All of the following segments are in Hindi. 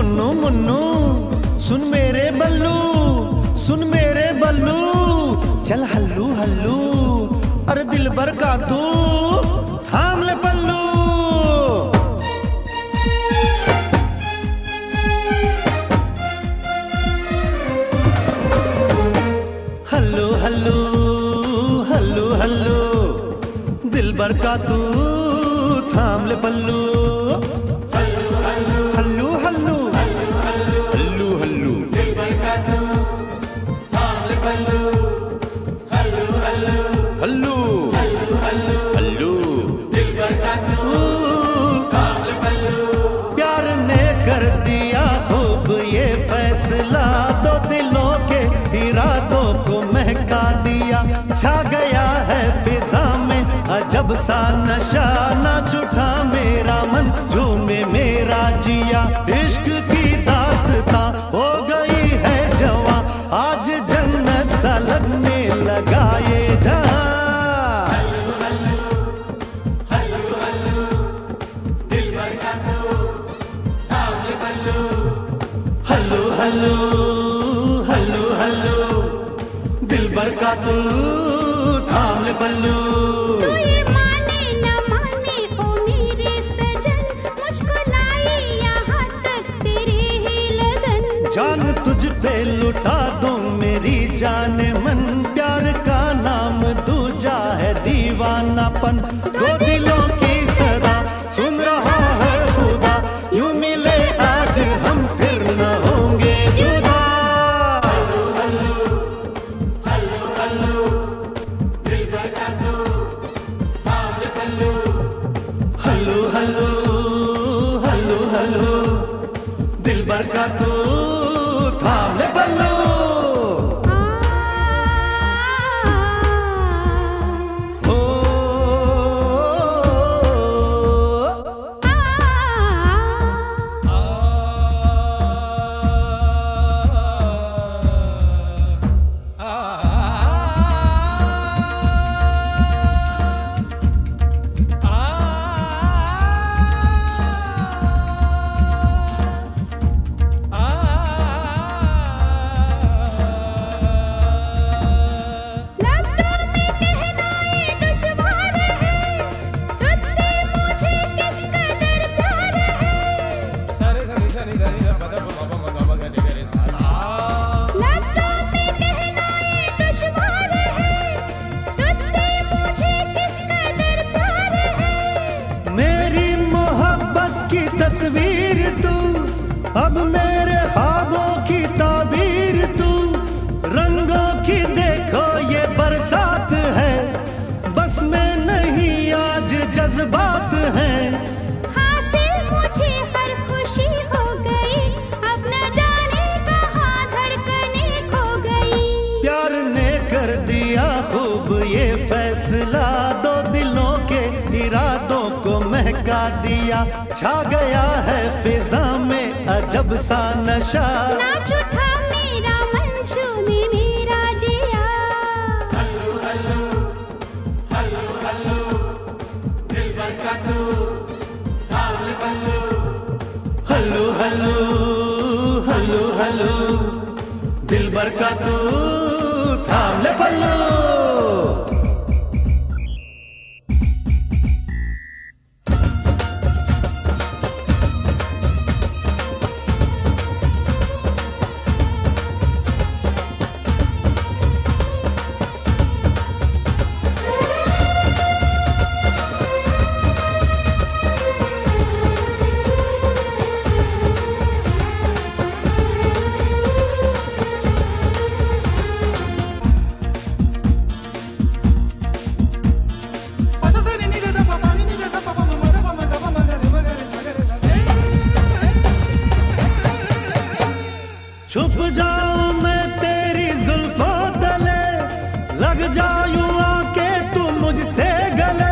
मुन्नू मुन्नू सुन मेरे बल्लू, सुन मेरे बल्लू, चल हल्लू हल्लू, अरे दिल भर का तू थाम ले पल्लू। हल्लू हल्लू हल्लू हल्लू, दिल भर का तू थाम ले पल्लू। हल्लू हल्लू हल्लू हल्लू, दिल भर का तू थाम ले पल्लू। हल्लू हल्लू हल्लू हल्लू, दिल भर का तू थाम ले पल्लू। प्यार ने कर दिया खूब ये फैसला, दो दिलों के इरादों को महका दिया। छा गया है फिजा में अजब सा नशा, नाच उठा मेरा मन झूमे मेरा जिया। इश्क की दास्तां हो गई है जवां, आज जन्नत सा लगने लगा ये जहां। हल्लू हल्लू हल्लू हल्लू, दिल भर का तू थाम ले पल्लू। तू ये माने न माने ओ मेरे सजन, मुझको लाई यहाँ तक तेरी ही लगन। जान तुझ पे लुटा दूं मेरी जान मन, प्यार का नाम दूजा है दीवानापन। दो दिलों की सदा सुन रहा है खुदा, यूं मिले आज हम फिर न होंगे जुदा। हल्लू हल्लू हल्लू हल्लू, दिल भर का तू थाम ले पल्लू। ओ तस्वीर तू, अब मेरे ख्वाबों की ताबीर तू। रंगों की देखो ये बरसात है, बस में नहीं आज जज्बात है। हासिल मुझे हर खुशी हो गई, अब न जाने कहाँ धड़कने खो गई। प्यार ने कर दिया खूब ये फैसला, दो दिलों के इरादों को महका दिया। छा गया है फिजा में अजब सा नशा, नाच उठा मेरा मन झूमे मेरा जिया। हल्लू हल्लू हल्लू हल्लू, दिल भर का तू थाम ले पल्लू। हल्लू हल्लू हल्लू हल्लू, दिल भर का तू थाम ले पल्लू। छुप जाऊं मैं तेरी जुल्फों तले, लग जाऊं आके तू मुझसे गले।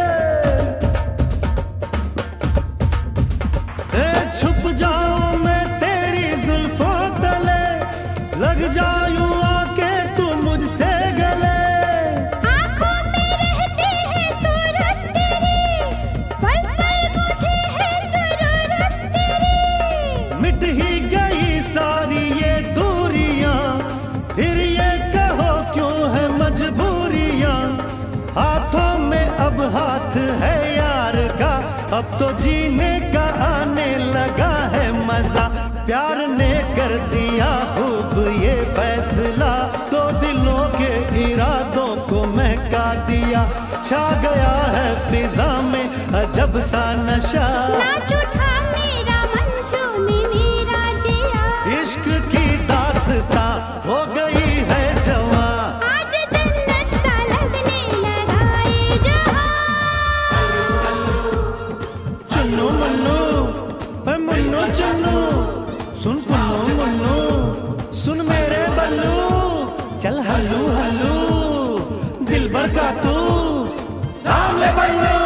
छुप जाऊं मैं तेरी जुल्फों तले, लग जाऊं आके तू मुझसे गले। आँखों में रहती है सूरत तेरी, पल पल मुझे है जरूरत तेरी। मिट ही अब तो जीने का आने लगा है मजा, प्यार ने कर दिया खूब ये फैसला, तो दिलों के इरादों को महका दिया, छा गया है फिजा में अजब सा नशा। नाच उठा मेरा मन झूमे मेरा जिया, इश्क की दास्तां हो गई है जवां, आज जन्नत सा लगने लगा ये जहां। चुन्नू मुन्नू मुन्नू चुन्नू, सुन पुन्नू मुन्नू सुन मेरे बल्लू, चल हल्लू हल्लू दिल भर का तू थाम ले बल्लू।